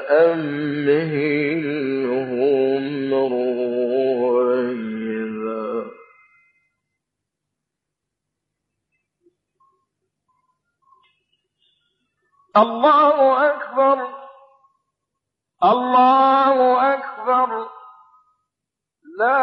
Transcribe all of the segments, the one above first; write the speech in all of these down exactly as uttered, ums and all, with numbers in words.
فأمهلهم رويدا. الله أكبر الله أكبر. لا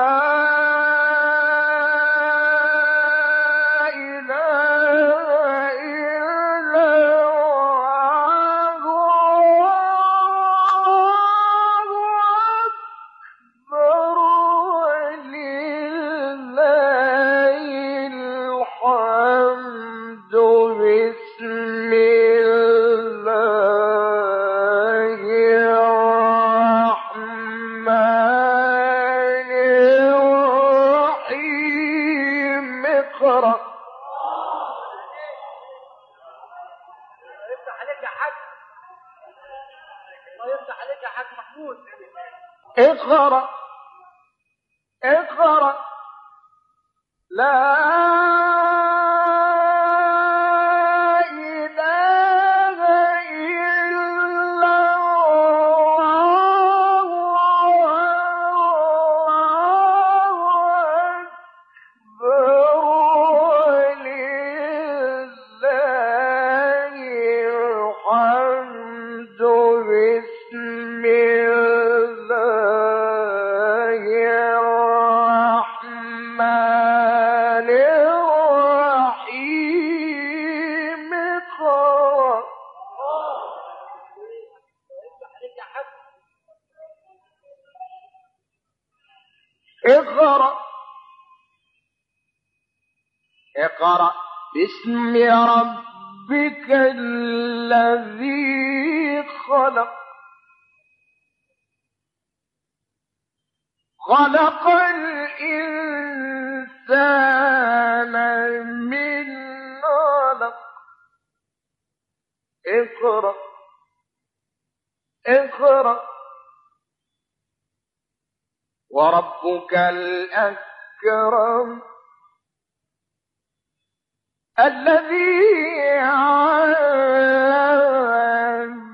اقرأ اقرأ. لا إله إلا الله والله أكبر ولله الحمد بسم اقرأ اقرأ باسم ربك الذي خلق خلق الإنسان من علق. اقرأ اقرأ وربك الأكرم الذي علم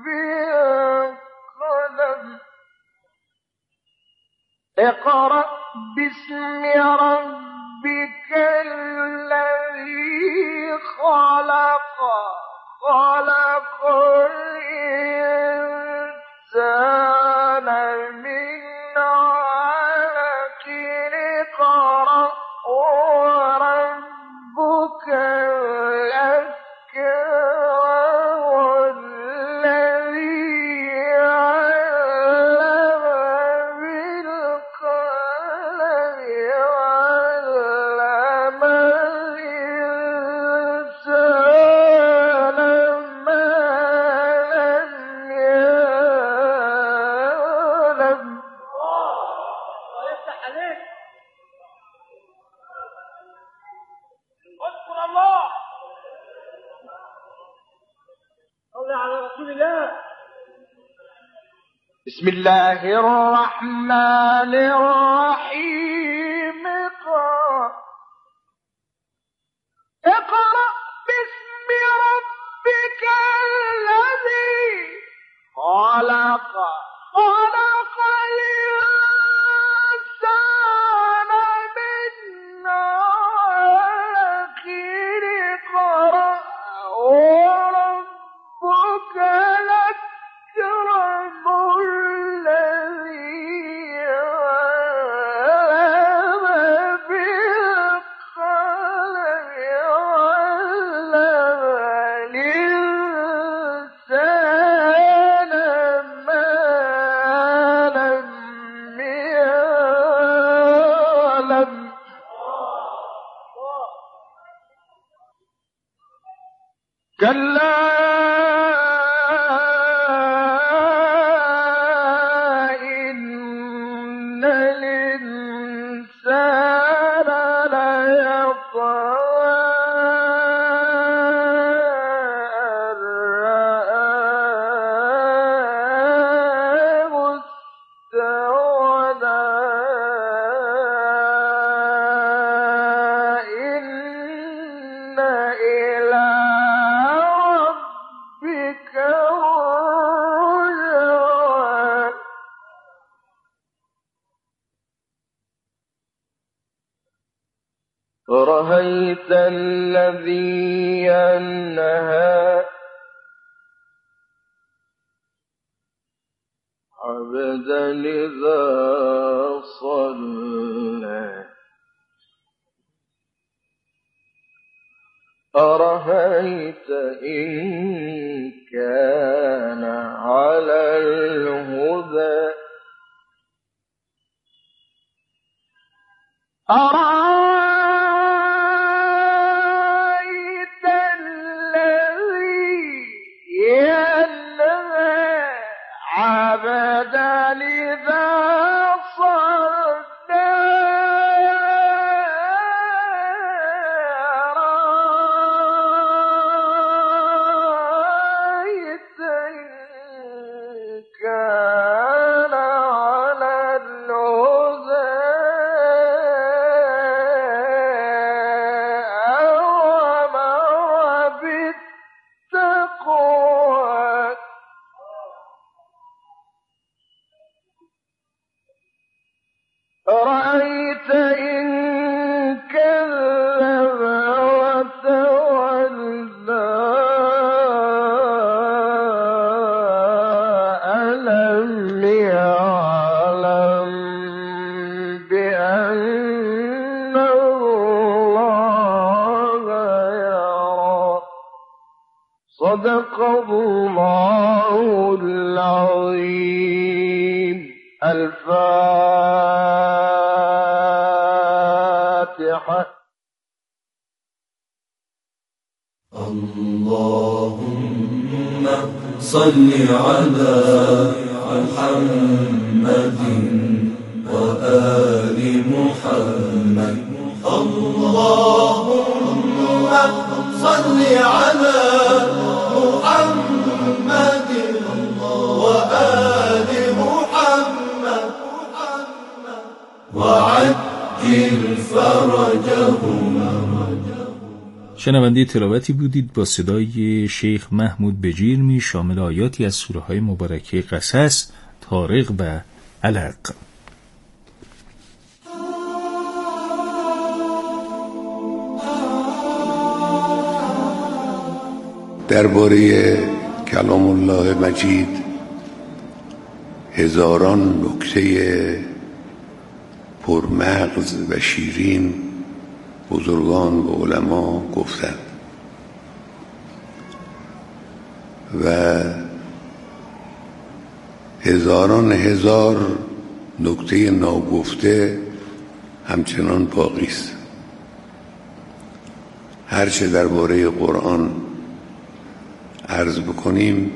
بالقلم. اقرأ باسم ربك الذي خلق خلق الإنسان من علق. اقرأ وربك الأكرم الذي علم بالقلم علم الإنسان ما لم يعلم. الله يفتح عليك. اذكر الله. صل على رسول الله. بسم الله الرحمن الرحيم. اقرأ اقرأ باسم ربك الذي خلق خلق الإنسان من علق. اقرأ وربك الأكرم الذي علم بالقلم علم الإنسان ما لم يعلم. كلا إن الإنسان ليطغى أن رآه استغنى. إن إلى ربك الرجعى. أرأيت الذي ينهى عبدا إذا صلى أرأيت إن كان على الهدى أرأيت الذي ينهى عبدا إذا صلى أرأيت إن كان على الهدى أرأيت إن كذب وتولى ألم يعلم بأن الله يرى صدق الله العظيم. الفاتحة. اللهم صل على محمد وآل محمد. اللهم صل على محمد وآل محمد وعجل فرجهم. شنونده تلاوتی بودید با صدای شیخ محمود بجیرمی شامل آیاتی از سوره های مبارکه قصص، طارق و علق. درباره کلام الله مجید هزاران نکته پرمغز و شیرین بزرگان و علما گفتند و هزاران هزار نکته ناگفته همچنان باقی است. هرچه درباره قرآن عرض بکنیم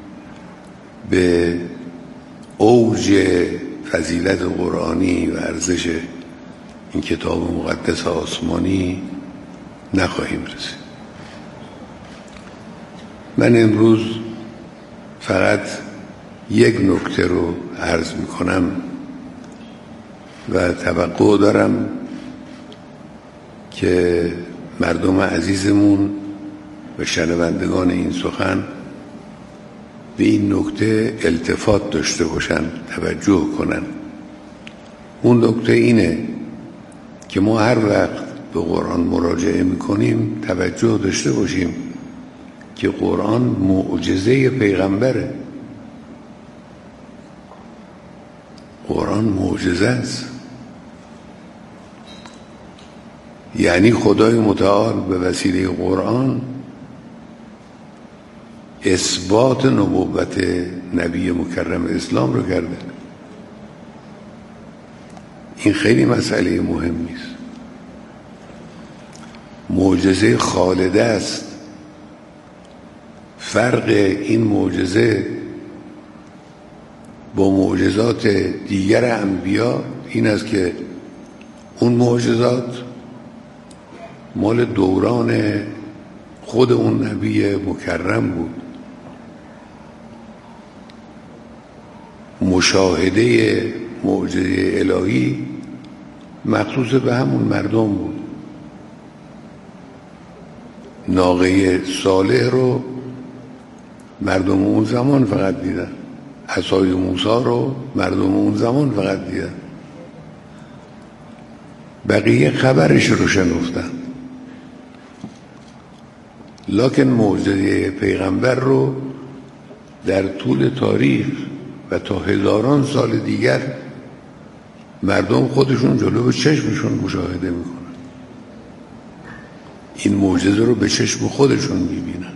به اوج فضیلت قرآنی و ارزش این کتاب مقدس آسمانی نخواهیم رسید. من امروز فقط یک نکته رو عرض میکنم و توقع دارم که مردم عزیزمون و شنوندگان این سخن به این نکته التفات داشته باشن، توجه کنن. اون نکته اینه که ما هر وقت به قرآن مراجعه میکنیم توجه داشته باشیم که قرآن معجزه پیغمبره. قرآن معجزه است، یعنی خدای متعال به وسیله قرآن اثبات نبوت نبی مکرم اسلام رو کرده. این خیلی مسئله مهمی است، معجزه خالده است. فرق این معجزه با معجزات دیگر انبیا این است که اون معجزات مال دوران خود اون نبی مکرم بود، مشاهده معجزه الهی مخصوص به همون مردم بود. ناقه صالح رو مردم اون زمان فقط دیدن، عصای موسی رو مردم اون زمان فقط دیدن، بقیه خبرش رو شنفتن. لکن معجزه پیغمبر رو در طول تاریخ و تا هزاران سال دیگر مردم خودشون جلو چشمشون مشاهده میکنن، این معجزه رو به چشم خودشون میبینن.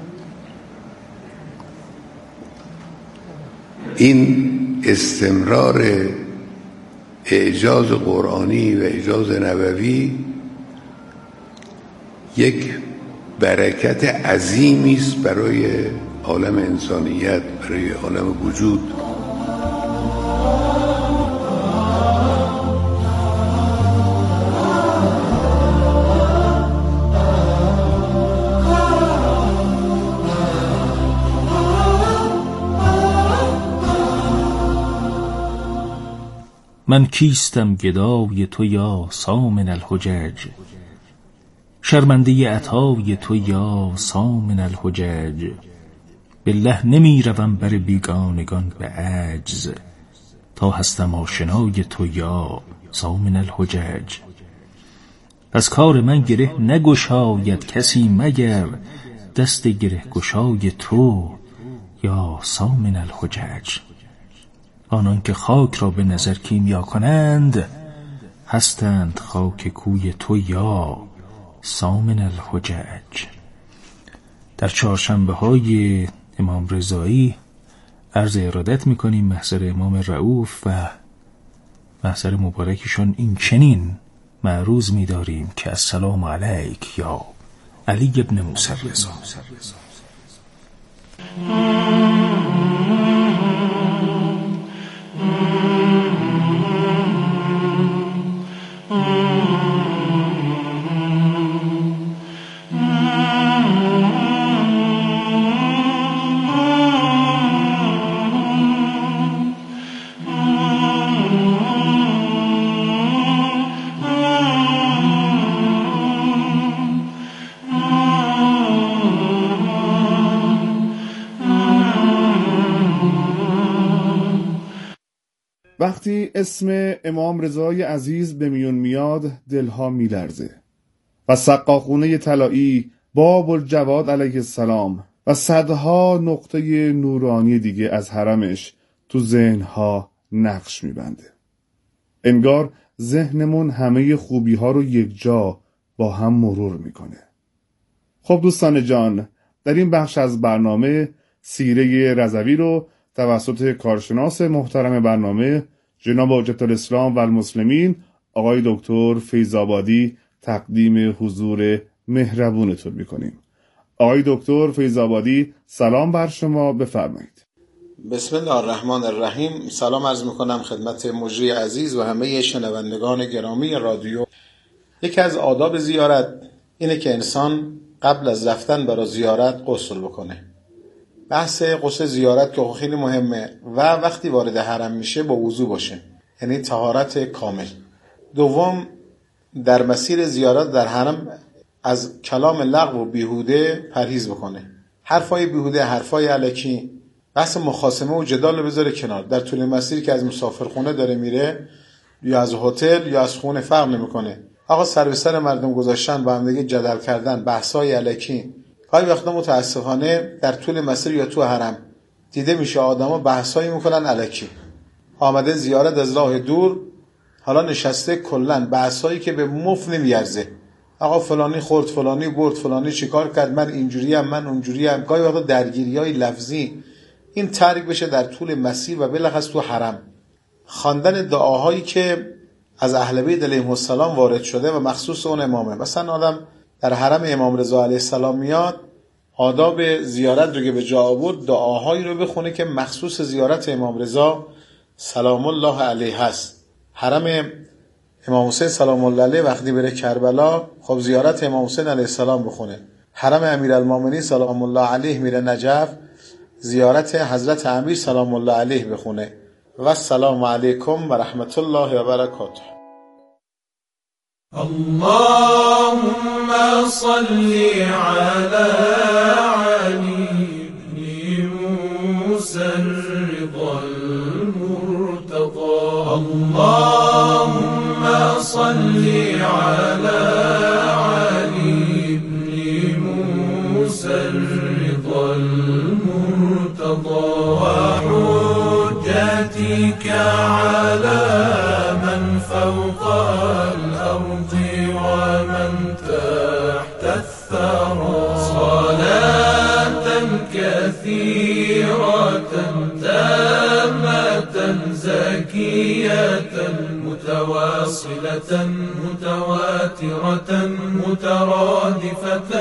این استمرار اعجاز قرآنی و اعجاز نبوی یک برکت عظیمی است برای عالم انسانیت، برای عالم وجود. من کیستم گدای تو یا سامن الحجج، شرمنده عطای تو یا سامن الحجج. بالله نمی روم بر بیگانگان به عجز، تا هستم آشنای تو یا سامن الحجج. از کار من گره نگشاید کسی مگر، دست گره گشای تو یا سامن الحجج. آنان که خاک را به نظر کیمیا کنند، هستند خاک کوی تو یا سامن الحجج. در چهارشنبه های امام رضایی عرض ارادت میکنیم محضر امام رؤوف و محضر مبارکشان این چنین معروض می‌داریم که السلام علیک یا علی ابن موسی رضا. وقتی اسم امام رضای عزیز به میون میاد دلها میلرزه و سقاخونه طلایی باب الجواد علیه السلام و صدها نقطه نورانی دیگه از حرمش تو ذهنها نقش میبنده. انگار ذهنمون همه خوبی ها رو یک جا با هم مرور میکنه. خب دوستان جان، در این بخش از برنامه سیره رضوی رو توسط کارشناس محترم برنامه جناب حجت الاسلام و المسلمین آقای دکتر فیض‌آبادی تقدیم حضور مهربونتون میکنیم. آقای دکتر فیض‌آبادی سلام بر شما، بفرمایید. بسم الله الرحمن الرحیم. سلام عرض میکنم خدمت مجری عزیز و همه شنوندگان گرامی رادیو. یکی از آداب زیارت اینه که انسان قبل از رفتن برای زیارت غسل بکنه. بحث غسل زیارت که خیلی مهمه و وقتی وارد حرم میشه با وضو باشه، یعنی طهارت کامل. دوم، در مسیر زیارت در حرم از کلام لغو و بیهوده پرهیز بکنه. حرفای بیهوده، حرفای الکی، بحث مخاصمه و جدال رو بذاره کنار. در طول مسیر که از مسافرخونه داره میره یا از هتل یا از خونه فرق نمیکنه. آقا سر به سر مردم گذاشتن، با هم دیگه جدل کردن، بحثای الکی. گاهی وقتا متاسفانه در طول مسیر یا تو حرم دیده میشه آدما بحثایی میکنن الکی. آمده زیارت از راه دور، حالا نشسته کلن بحثایی که به مفت نمیارزه. آقا فلانی خورد، فلانی برد، فلانی چیکار کرد، من اینجوری ام، من اونجوری ام. گاهی وقتا درگیریای لفظی این ترک بشه در طول مسیر و بالاخص تو حرم. خواندن دعاهایی که از اهل بیت علیهم السلام وارد شده و مخصوص اون امامه. مثلا آدم در حرم امام رضا علیه السلام میاد، آداب زیارت رو که به جا آورد، دعاهایی رو بخونه که مخصوص زیارت امام رضا سلام الله علیه هست. حرم امام حسین سلام الله علیه وقتی بره کربلا، خب زیارت امام حسین علیه السلام بخونه. حرم امیرالمومنین سلام الله علیه میره نجف، زیارت حضرت امیر سلام الله علیه بخونه. و السلام علیکم و رحمت الله و برکاته. اللهم صل على علي بن موسى الرضا المرتضى. اللهم صل على علي بن موسى وحجتك على من فوق الأرض ومن تحت الثرى صلاة كثيرة تامة زكية متواصلة متواترة مترادفة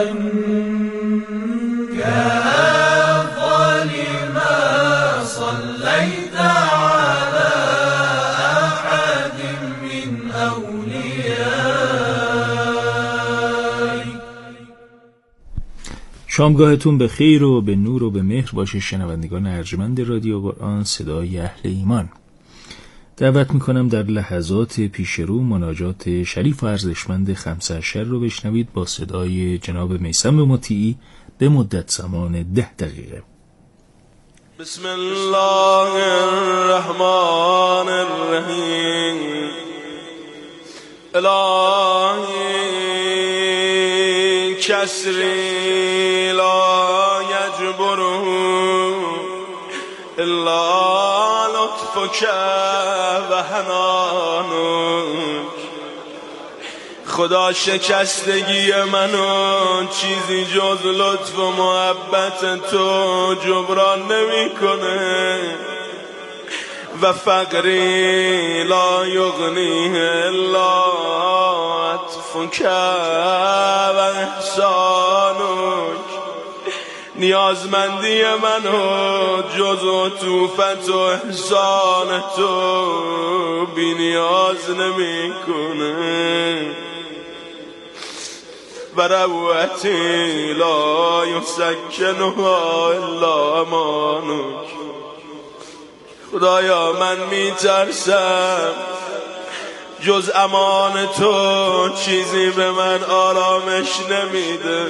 كأفضل ما صليت على أحد من أوليائك. شامگاهتون به خیر و به نور و به مهر باشه شنوندگان ارجمند رادیو قرآن صدای اهل ایمان. دعوت میکنم در لحظات پیش رو مناجات شریف و ارزشمند خمسه عشر رو بشنوید با صدای جناب میثم مطیعی به مدت زمان ده دقیقه. بسم الله الرحمن الرحیم. الهی کسری لا یجبره الا لطفک و حنانک. خدا شکستگی منو چیزی جز لطف و محبت تو جبران نمی کنه و فقری لا یغنیه الا عطفک و احسانک. نیازمندی منو جز عطوفت و احسان تو بی نیاز نمی کنه و روحتی لا یسکنها الا امانک. خدایا من می ترسم جز امان تو چیزی به من آرامش نمیده.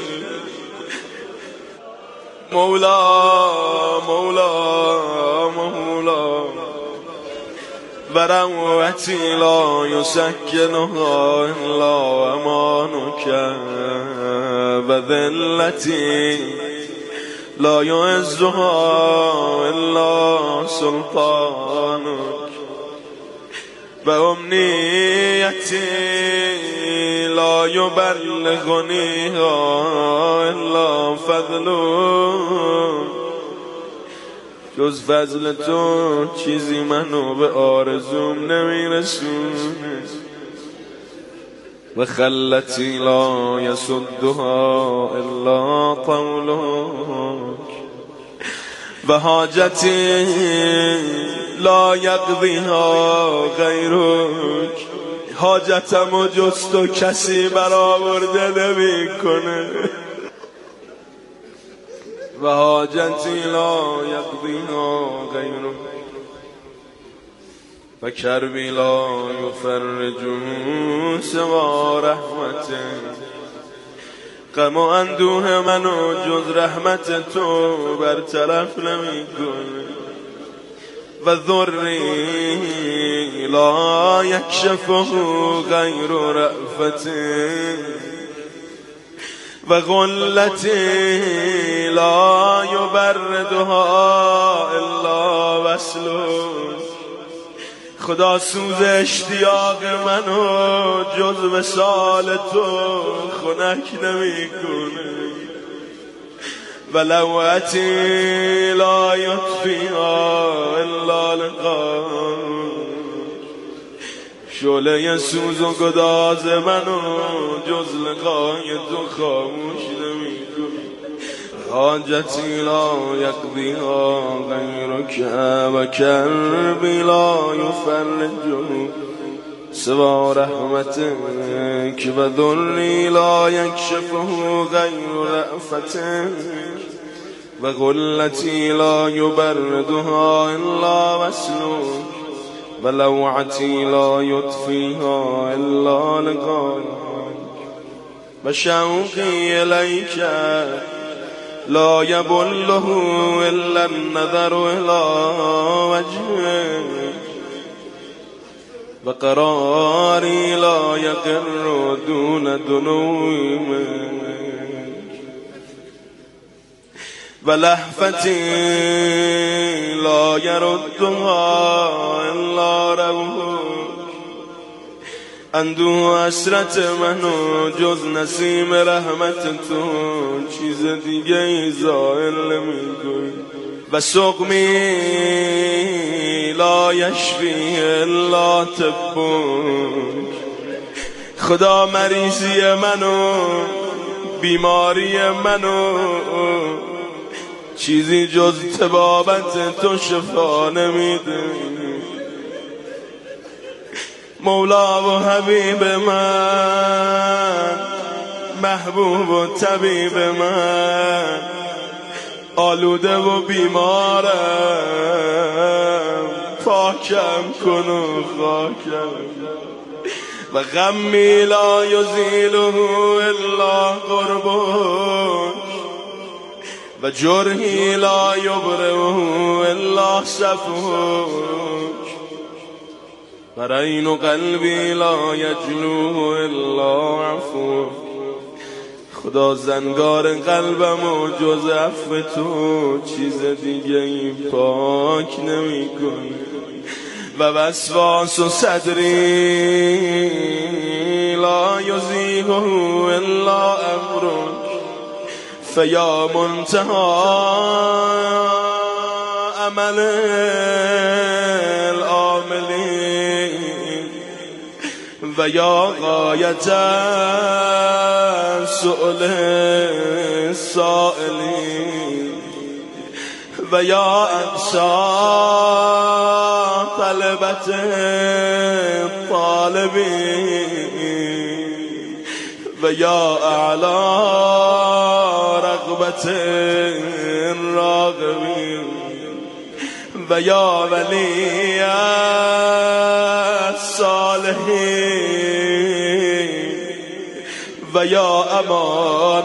مولا مولا مولا و روحتی لا یسکنها الا امانک و ذلتی لا یعزها الا سلطانک و امنیتی لا یبلغنیها الا فضلک. جز فضل تو چیزی منو به آرزوم نمیرسونه و خلتی لا یسدها الا طولک و حاجتی لا یقضیها غیرک. حاجتمو جز تو کسی برآورده نمی کنه و حاجتی لا یقضیها غیرک و کربی لا یفرجه سوی رحمتک. غم و اندوه منو جز رحمت تو برطرف نمی کنه و ضری لا یکشفه غیر رأفتک و غلتی لا یبردها الا وصلک. خدا سوز اشتیاق منو جز وصال تو خنک نمی کنه و لوعتی لا یطفیها الا لقاک. شعله سوز و گداز منو جز لقای تو خاموش نمی کنه. حاجتی لا یقضیها غیرک و کربی لا یفرجه سوی رحمتک و ضری لا یکشفه غیر رأفتک و غلتی لا یبردها الا وصلک و لوعتی لا یطفیها الا لقاک و شوقی الیک لا یبله الا النظر الی وجهک و قراری لا یقر دون دنو منک. و لهفتی لا یردها الا روح. اندوه حسرت منو جز نسیم رحمت تو چیز دیگه ای ظاهر نمیگوی. و سقمی لا یشفی الا طبک. خدا مریضی منو، بیماری منو چیزی جز طبابت تو شفا نمیده. مولا و حبیب من، محبوب و طبیب من، آلوده و بیمارم، پاکم کن و خاکم. و غمی لا یزیله الا قربک. و جرحی لا یبرئه الا صفحک. و رین قلبی لا یجلوه الا عفوک. خدا زنگار قلبم و جز عفو تو چیز دیگه ای پاک نمی کن. و وسواس و صدری لا یزیغه الا امرک. فیا منتهى عمل العاملین و یا غایت سؤل السائلین و یا اقصی طلبت الطالبین و یا اعلی رغبت الراغبین و یا ولی الصالحین و یا امان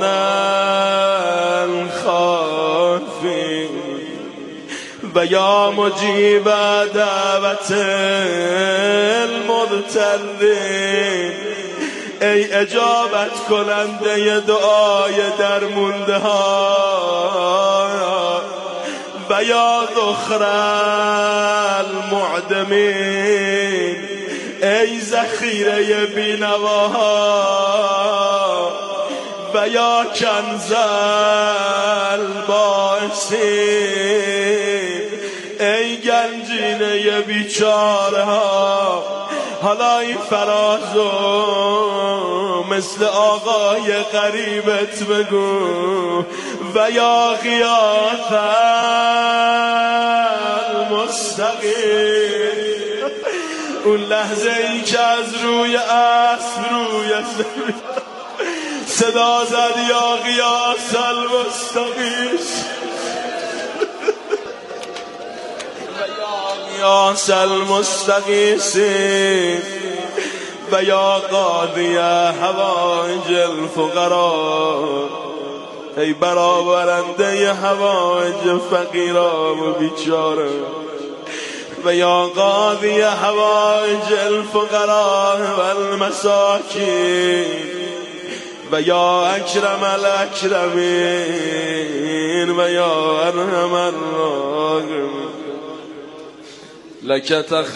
الخائفین و یا مجیب دعوت المضطرین. ای اجابت کننده دعای درمونده ها و یا ذخر المعدمین. ای ذخیره بینواها و یا کنز البائسین. ای گنجینه بیچاره ها حالا این فرازو مثل آقای قریبت بگو. و یا غیاث المستقیم. اون لحظه ای که از روی اسب روی صدا زد یا غیاث المستقیم یا المستغیثین و یا قاضی حوائج الفقراء. ای برآورنده حوائج فقیران و بیچاره. و یا قاضی حوائج الفقراء و المساکین و یا اکرم الاکرمین و یا ارحم الراحمین. لک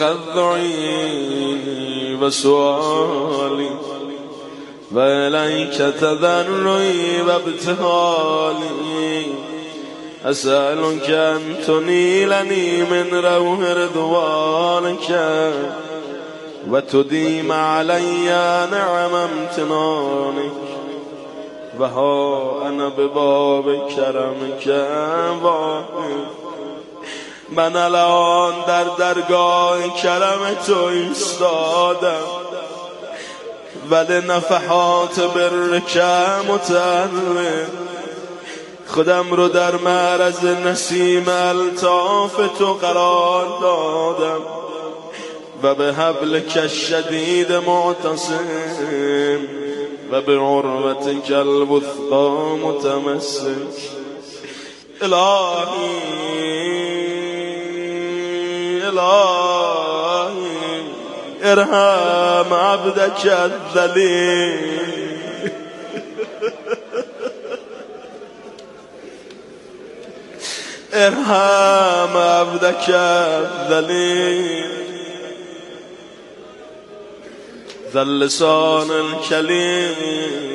تخضعی و سؤالی و الیک تضرعی و ابتهالی. اسألک ان تنیلنی من روح رضوانک و تدیم علی نعم امتنانک. و ها انا بباب کرمک واقف. من الان در درگاه کرم تو ایستادم ولی نفحات برک متعرض. خودم رو در معرض نسیم الطاف تو قرار دادم و به حبلک شدید معتصم و به عروتک الوثقی متمسک. الهی الهی ارحم عبدک الذلیل. ارحم عبدك الذلیل ذا اللسان الكلیم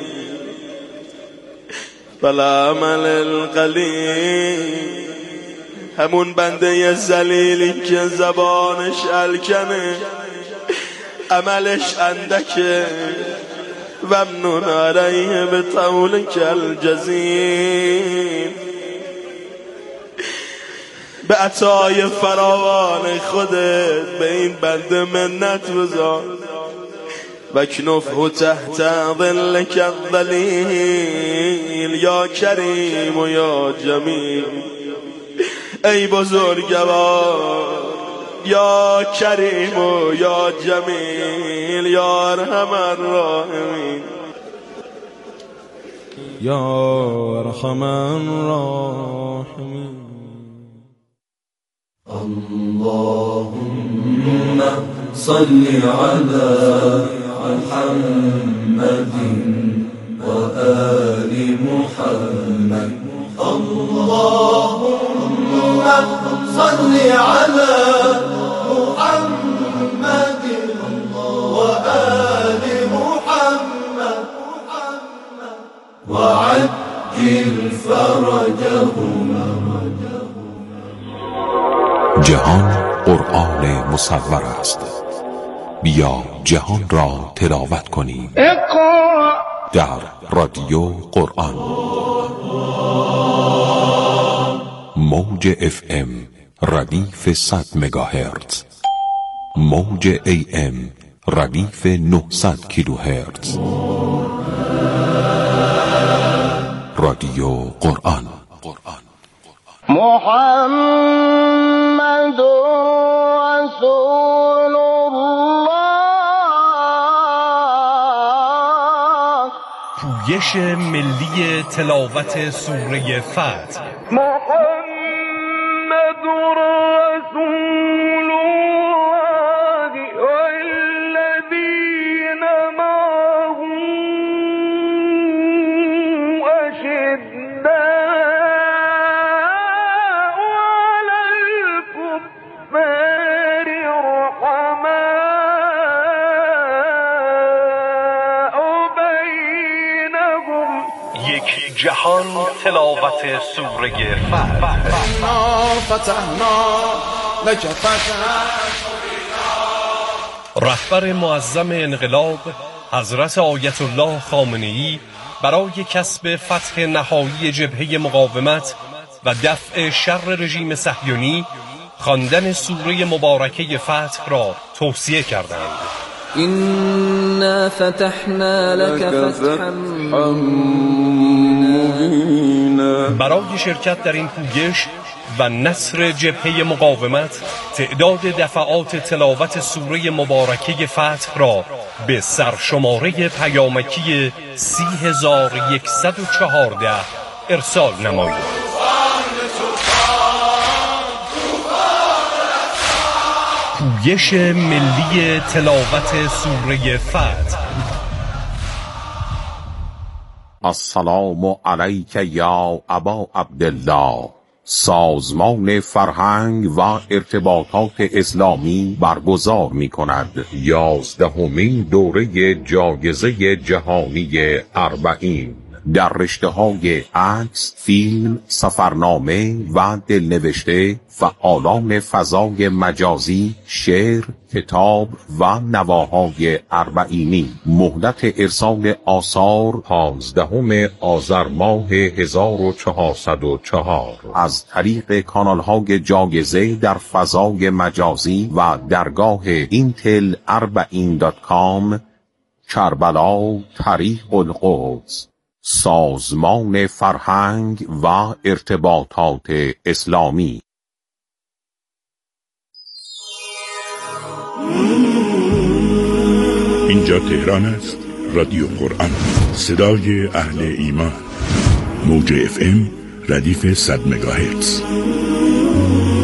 بالعمل القلیل. همون بنده ذلیلی که زبانش الکنه عملش اندکه ممنون علیه به طولک الجزیل. به عطای فراوان خودت به این بنده منت بذار وکنفه تحت ظلک الظلیل یا کریم و یا جمیل. ای بزرگوار یا کریم و یا جمیل یا ارحم الراحمین یا ارحم الراحمین. اللهم صل على محمد وآل محمد. اللهم صل على محمد وآل محمد وعجل فرجهم. جهان قرآن مصور است، بیا جهان را تلاوت کنیم. اقرأ در رادیو قرآن موج اف ام ردیف صد مگاهرتز، موج ای ام ردیف نهصد کیلوهرتز. رادیو قرآن. محمد رسول الله. پویش ملی تلاوت سوره فتح. محمد رسول الله والذين معه أشداء على الكفار رحماء بينهم. یک جهان تلاوت سوره فتح. رهبر معظم انقلاب حضرت آیت الله خامنه‌ای برای کسب فتح نهایی جبهه مقاومت و دفع شر رژیم صهیونی خواندن سوره مبارکه فتح را توصیه کردند. إنا فتحنا لك فتحا مبینا. برای شرکت در این پویش و نصر جبهه مقاومت تعداد دفعات تلاوت سوره مبارکه فتح را به سرشماره پیامکی سی هزار و یکصد و چهارده ارسال نمایید. پویش ملی تلاوت سوره فتح. السلام علیک یا ابا عبدالله. سازمان فرهنگ و ارتباطات اسلامی برگزار می کند یازدهمین دوره جایزه جهانی اربعین در رشته‌های عکس، فیلم، سفرنامه و دلنوشته، فعالان فضای مجازی، شعر، کتاب و نواهای اربعینی. مهلت ارسال آثار پانزدهم آذر ماه هزار و چهارصد و چهار از طریق کانال‌های جایزه در فضای مجازی و درگاه اینتل اربعین دات کام. کربلا طریق القدس. سازمان فرهنگ و ارتباطات اسلامی. اینجا تهران است. رادیو قرآن، صدای اهل ایمان. موج اف ام ردیف صد مگاهرتز.